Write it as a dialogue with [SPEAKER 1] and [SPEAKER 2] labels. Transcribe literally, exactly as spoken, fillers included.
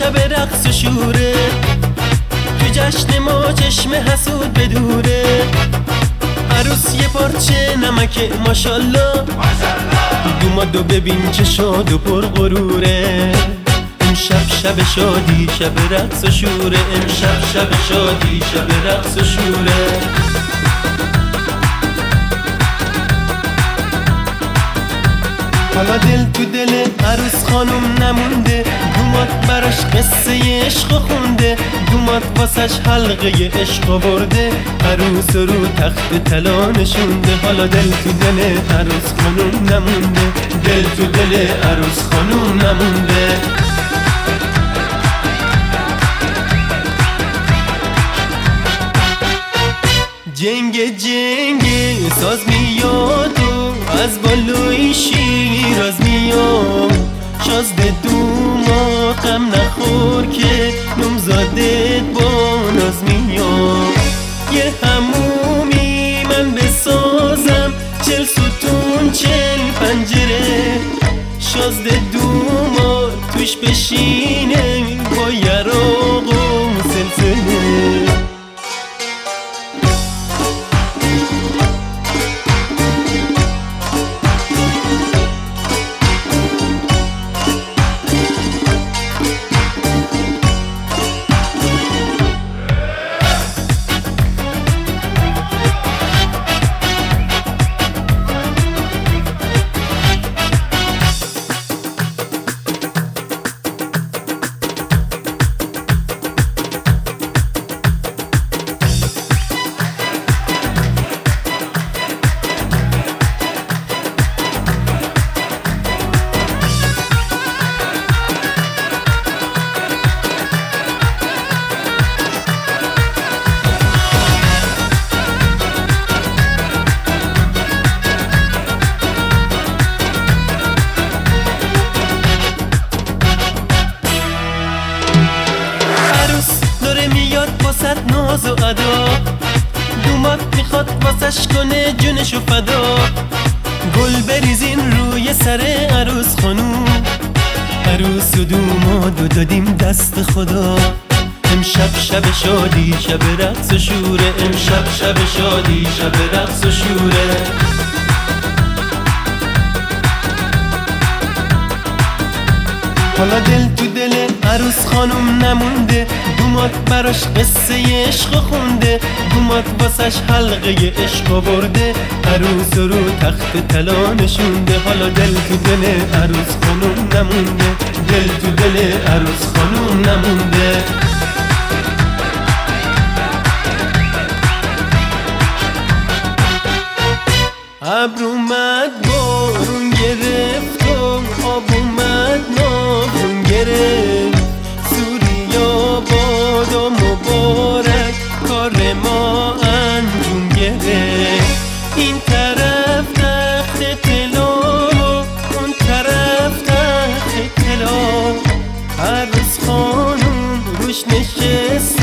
[SPEAKER 1] شب رقص و شوره، تو جشن ما چشم حسود بدوره. عروس یه پارچه نمکه ماشالله، دومادو ببین چه شاد و پر غروره. امشب شب شادی شب رقص و شوره، امشب شب شادی شب رقص و شوره. حالا دل تو دل عروس خانم نمونده، دوماد براش قصه عشق خونده، دوماد واسش حلقه عشق آورده، عروس رو تخت طلا نشونده. حالا دل تو دل عروس خانم نمونده، دل تو دل عروس خانم نمونده. جنگ جنگ ساز میاد و از بالوی شیراز میاد، شازده دوما غم نخور که نومزادت با ناز میاد. یه همومی من بسازم، چل ستون چل پنجره، شازده دوما توش بشینه با یراق و سلسله. واسد ناز و ادا، دوماد میخواد واسش کنه جونشو فدا. گل بریزین روی سر عروس خانوم، عروس و دومادو دادیم دست خدا. امشب شب شادی شب رقص و شوره، امشب شب شادی شب رقص و شوره. حالا دل تو دل عروس خانم نمونده، دوماد براش قصه عشق خونده، دوماد واسش حلقه عشق آورده، عروس رو تخت طلا نشونده. حالا دل تو دل عروس خانم نمونده، دل تو دل عروس خانم نمونده. ابر اومد بارون گرفت و آب اومد ناخون گرفت، سوریا بادا مبارک کار ما انجام گرفت. این طرف تخت طلا و اون طرف تخت طلا، عروس خانم روش نشست